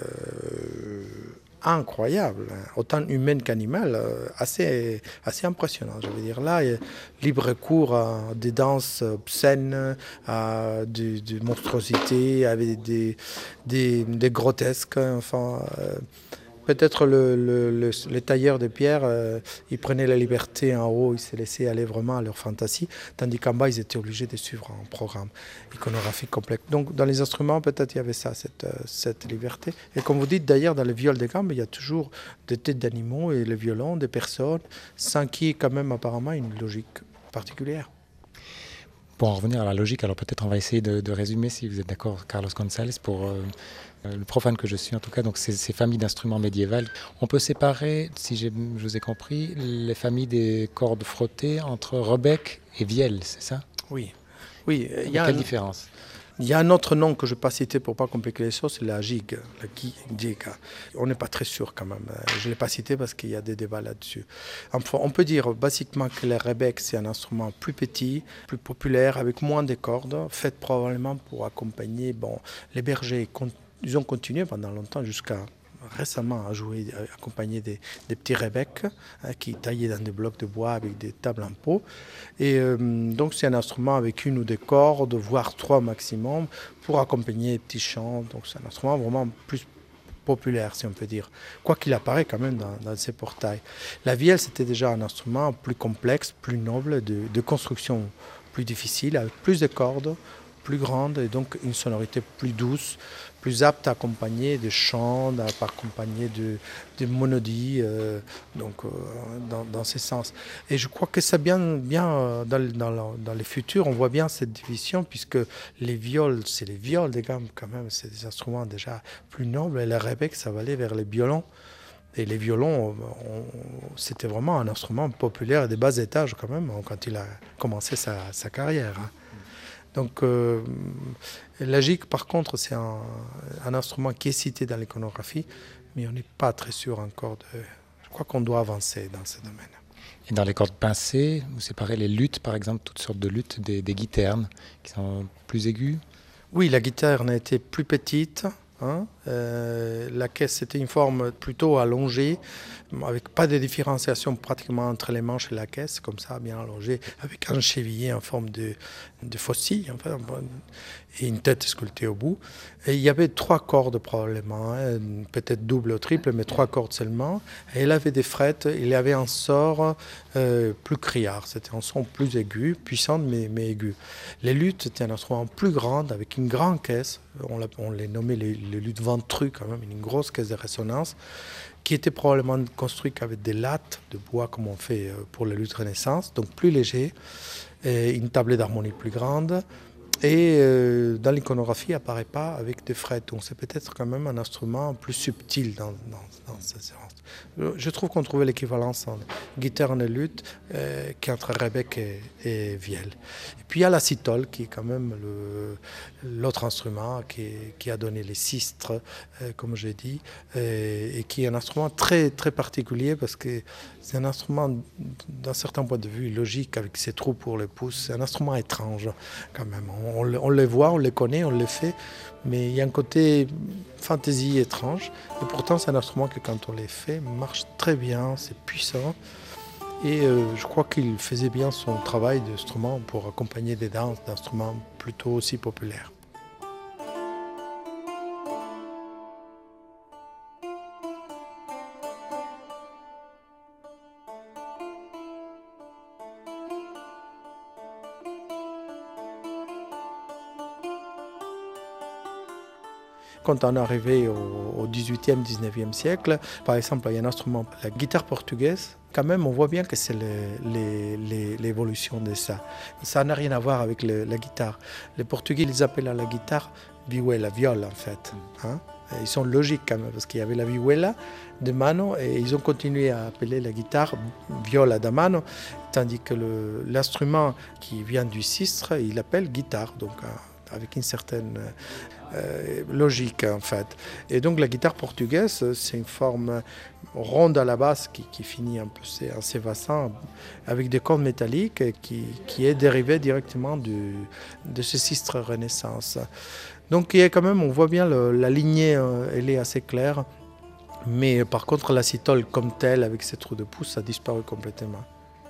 incroyable, autant humaine qu'animale, assez impressionnant. Je veux dire, là, il y a libre cours à des danses obscènes, à des monstruosités, avec des grotesques. Enfin, peut-être les tailleurs de pierre, ils prenaient la liberté en haut, ils se laissaient aller vraiment à leur fantaisie, tandis qu'en bas, ils étaient obligés de suivre un programme iconographique complexe. Donc, dans les instruments, peut-être il y avait ça, cette liberté. Et comme vous dites, d'ailleurs, dans le viol de gambe, il y a toujours des têtes d'animaux et le violon, des personnes, sans qu'il y ait quand même apparemment une logique particulière. Pour en revenir à la logique, alors peut-être on va essayer de résumer, si vous êtes d'accord, Carlos González, pour le profane que je suis en tout cas, donc ces familles d'instruments médiévaux. On peut séparer, si je vous ai compris, les familles des cordes frottées entre rebec et vielle, c'est ça? Oui. Quelle différence? Il y a un autre nom que je ne vais pas citer pour ne pas compliquer les choses, c'est la gigue, On n'est pas très sûr quand même. Je ne l'ai pas cité parce qu'il y a des débats là-dessus. Enfin, on peut dire basiquement que le rebec, c'est un instrument plus petit, plus populaire, avec moins de cordes, fait probablement pour accompagner les bergers. Ils ont continué pendant longtemps jusqu'à récemment à jouer, à accompagner des petits rebecs qui taillaient dans des blocs de bois avec des tables en peau. Et donc c'est un instrument avec une ou deux cordes, voire trois maximum, pour accompagner les petits chants. Donc c'est un instrument vraiment plus populaire, si on peut dire, quoi qu'il apparaît quand même dans ces portails. La vielle, c'était déjà un instrument plus complexe, plus noble, de construction plus difficile, avec plus de cordes, plus grande et donc une sonorité plus douce, plus apte à accompagner des chants, à accompagner des monodies, dans ces sens. Et je crois que ça bien dans les futurs, on voit bien cette division, puisque les viols, c'est les viols des gammes quand même, c'est des instruments déjà plus nobles, et le rebec, ça va aller vers les violons. Et les violons, c'était vraiment un instrument populaire des bas étages quand même, quand il a commencé sa carrière. Donc la gigue, par contre, c'est un instrument qui est cité dans l'iconographie, mais on n'est pas très sûr encore. Je crois qu'on doit avancer dans ce domaine. Et dans les cordes pincées, vous séparez les luttes, par exemple, toutes sortes de luttes, des guiternes, qui sont plus aiguës? Oui, la guitare a été plus petite, hein. La caisse, c'était une forme plutôt allongée, avec pas de différenciation pratiquement entre les manches et la caisse, comme ça, bien allongée, avec un cheviller en forme de faucille, enfin, et une tête sculptée au bout. Et il y avait 3 cordes probablement, hein, peut-être double ou triple, mais 3 cordes seulement. Et elle avait des frettes, il y avait un sort plus criard, c'était un son plus aigu, puissant mais aigu. Les luttes, c'était un instrument plus grand, avec une grande caisse, on les nommait les luttes ventrues quand même, une grosse caisse de résonance, qui était probablement construite avec des lattes de bois comme on fait pour les luttes Renaissance, donc plus léger, et une tablette d'harmonie plus grande. Et dans l'iconographie, il n'apparaît pas avec des frettes. Donc c'est peut-être quand même un instrument plus subtil dans ce sens. Je trouve qu'on trouvait l'équivalence en guitare et luth qu'entre Rebec et Vielle. Et puis il y a la citole, qui est quand même l'autre instrument qui a donné les sistres, comme j'ai dit, et qui est un instrument très, très particulier parce que c'est un instrument, d'un certain point de vue, logique, avec ses trous pour les pouces. C'est un instrument étrange, quand même. On les voit, on les connaît, on les fait, mais il y a un côté fantaisie étrange. Et pourtant, c'est un instrument que, quand on les fait, marche très bien, c'est puissant. Et je crois qu'il faisait bien son travail d'instrument pour accompagner des danses d'instruments plutôt aussi populaires. Quand on est arrivé au 18e, 19e siècle, par exemple, il y a un instrument, la guitare portugaise, quand même, on voit bien que c'est l'évolution de ça. Ça n'a rien à voir avec la guitare. Les Portugais, ils appellent à la guitare vihuela, viole en fait. Hein? Ils sont logiques quand même, parce qu'il y avait la vihuela de mano, et ils ont continué à appeler la guitare viola da mano, tandis que l'instrument qui vient du sistre, il l'appelle guitare, donc avec une certaine logique en fait. Et donc la guitare portugaise, c'est une forme ronde à la basse qui finit un peu en s'évassant avec des cordes métalliques qui est dérivée directement de ce sistre Renaissance. Donc il y a quand même, on voit bien la lignée, elle est assez claire, mais par contre la citole comme telle avec ses trous de pouce, ça a disparu complètement.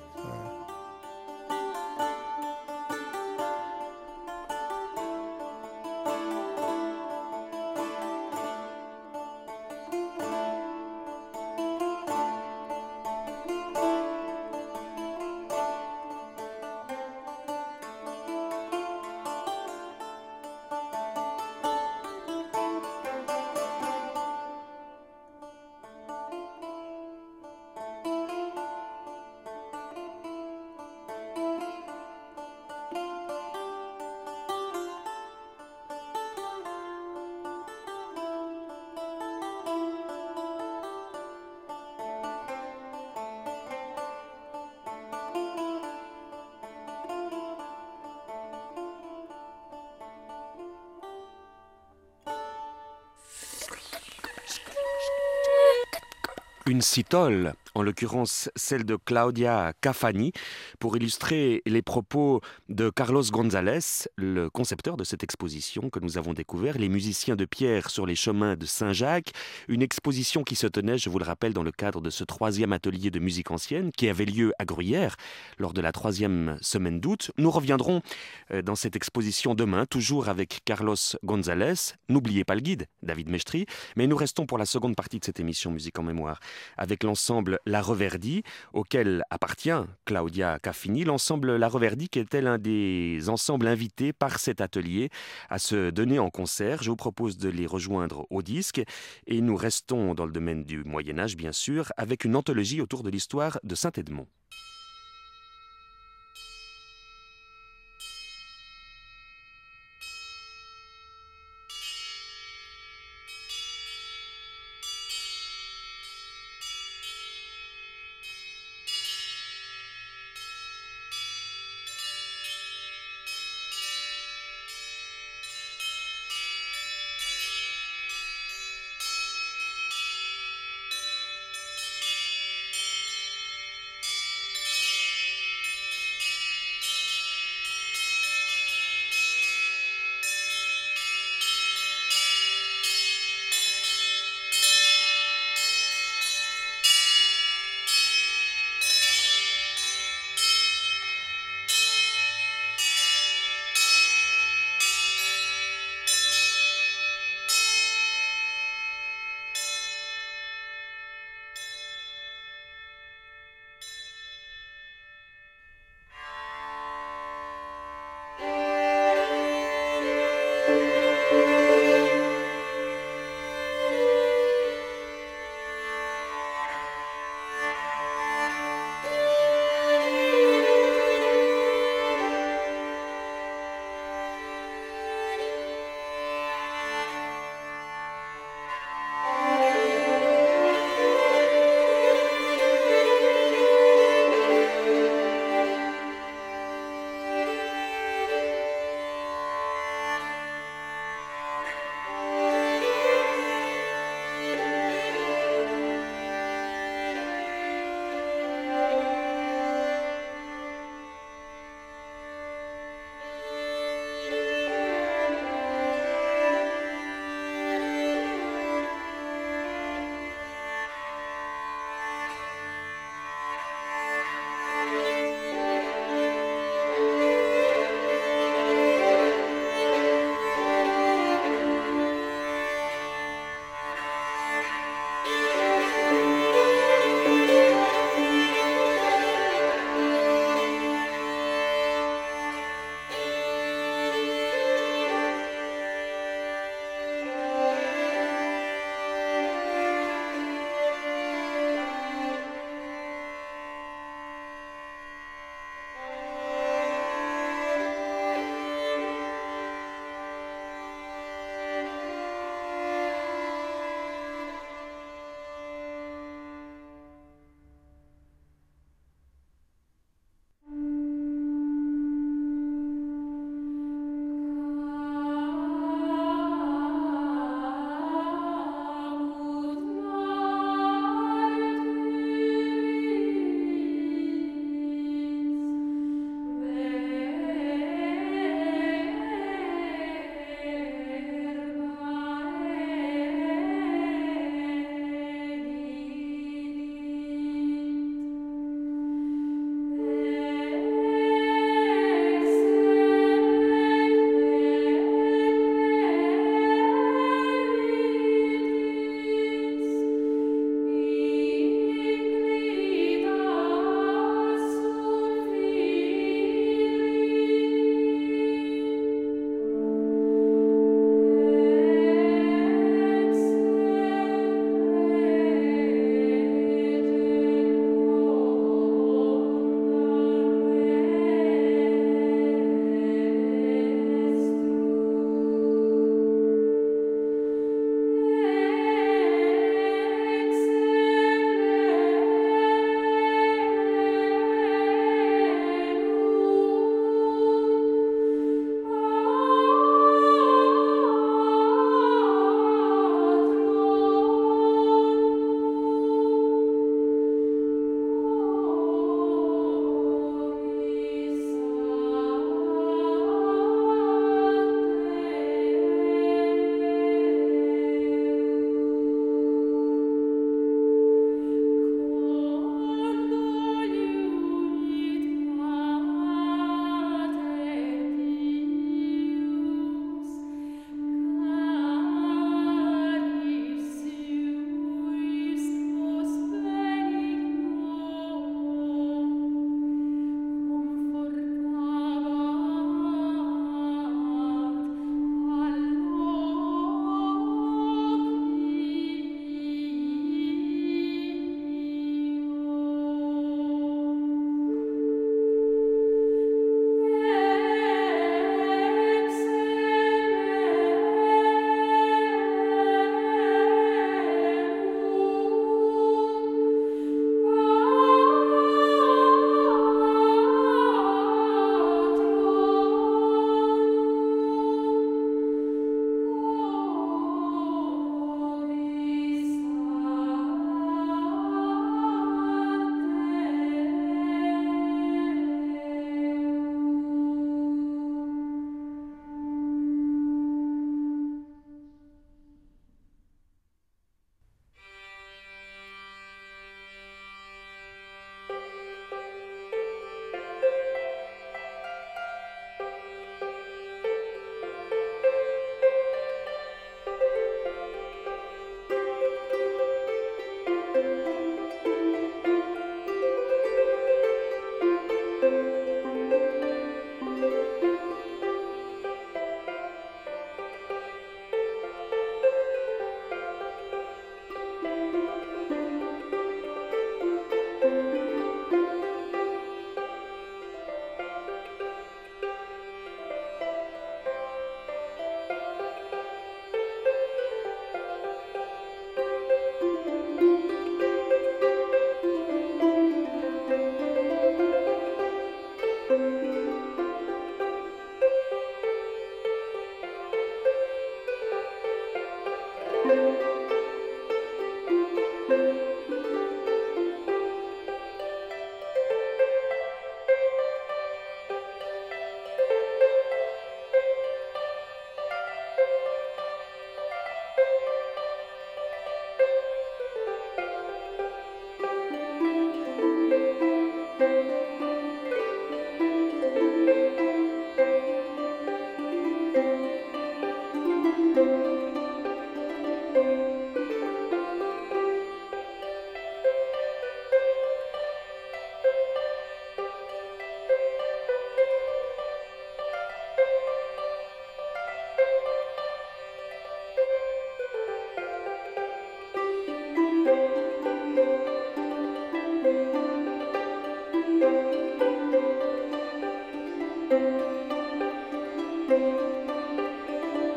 Une citole, en l'occurrence celle de Claudia Cafani, pour illustrer les propos de Carlos González, le concepteur de cette exposition que nous avons découvert, Les musiciens de pierre sur les chemins de Saint-Jacques, une exposition qui se tenait, je vous le rappelle, dans le cadre de ce 3e atelier de musique ancienne qui avait lieu à Gruyère lors de la 3e semaine d'août. Nous reviendrons dans cette exposition demain, toujours avec Carlos González. N'oubliez pas le guide, David Mestri, mais nous restons pour la seconde partie de cette émission Musique en mémoire avec l'ensemble La Reverdy, auquel appartient Claudia Cafini. L'ensemble La Reverdy qui était l'un des ensembles invités par cet atelier à se donner en concert. Je vous propose de les rejoindre au disque et nous restons dans le domaine du Moyen-Âge, bien sûr, avec une anthologie autour de l'histoire de Saint-Edmond.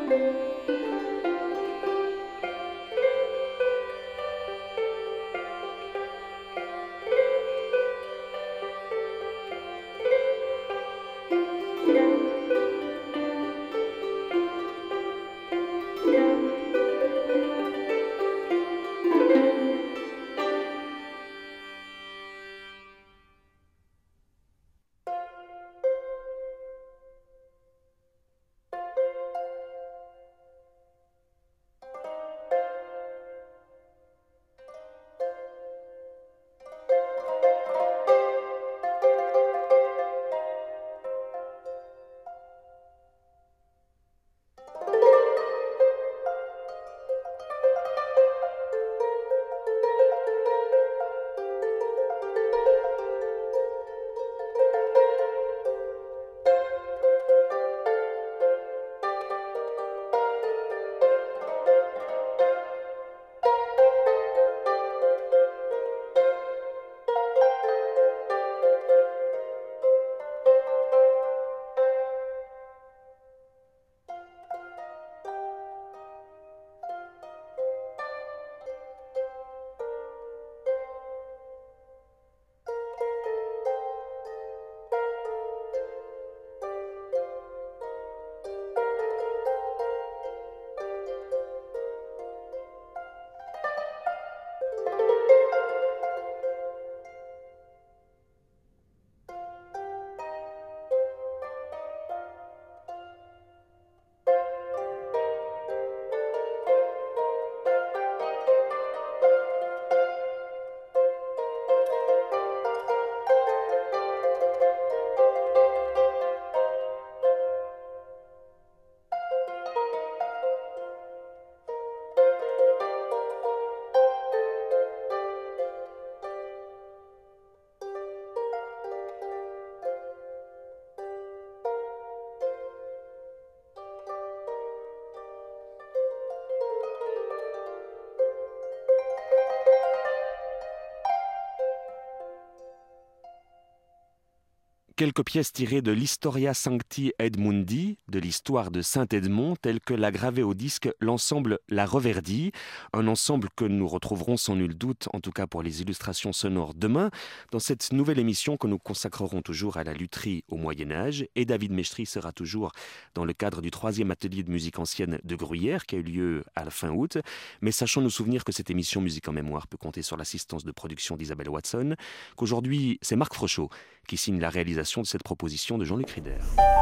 Quelques pièces tirées de l'Historia Sancti Edmundi, de l'histoire de Saint-Edmond, telle que l'a gravé au disque l'ensemble La Reverdie, un ensemble que nous retrouverons sans nul doute, en tout cas pour les illustrations sonores demain, dans cette nouvelle émission que nous consacrerons toujours à la lutherie au Moyen-Âge. Et David Mestry sera toujours dans le cadre du 3e atelier de musique ancienne de Gruyère, qui a eu lieu à la fin août. Mais sachons nous souvenir que cette émission Musique en mémoire peut compter sur l'assistance de production d'Isabelle Watson, qu'aujourd'hui c'est Marc Frochot qui signe la réalisation de cette proposition de Jean-Luc Rieder.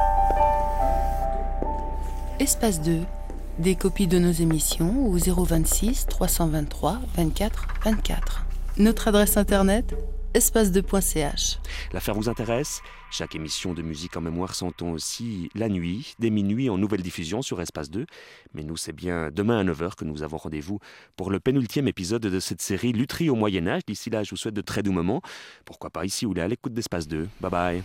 Espace 2. Des copies de nos émissions au 026 323 24 24. Notre adresse internet espace2.ch. L'affaire vous intéresse ? Chaque émission de Musique en mémoire s'entend aussi la nuit, dès minuit en nouvelle diffusion sur Espace 2. Mais nous, c'est bien demain à 9h que nous avons rendez-vous pour le pénultième épisode de cette série Lutherie au Moyen-Âge. D'ici là, je vous souhaite de très doux moments. Pourquoi pas ici ou là, à l'écoute d'Espace 2. Bye bye.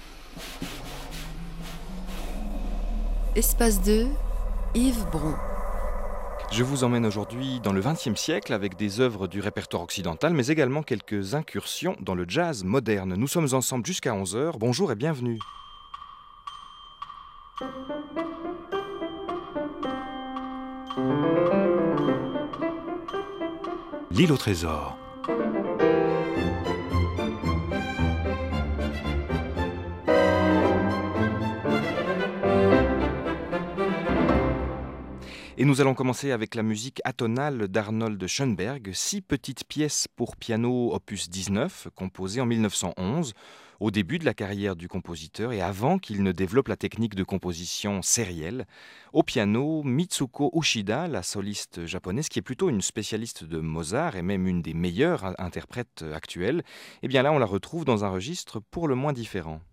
Espace 2, Yves Bron. Je vous emmène aujourd'hui dans le XXe siècle avec des œuvres du répertoire occidental, mais également quelques incursions dans le jazz moderne. Nous sommes ensemble jusqu'à 11h. Bonjour et bienvenue. L'île au trésor. Et nous allons commencer avec la musique atonale d'Arnold Schoenberg, 6 petites pièces pour piano opus 19, composées en 1911, au début de la carrière du compositeur et avant qu'il ne développe la technique de composition sérielle. Au piano, Mitsuko Ushida, la soliste japonaise, qui est plutôt une spécialiste de Mozart et même une des meilleures interprètes actuelles, eh bien là on la retrouve dans un registre pour le moins différent.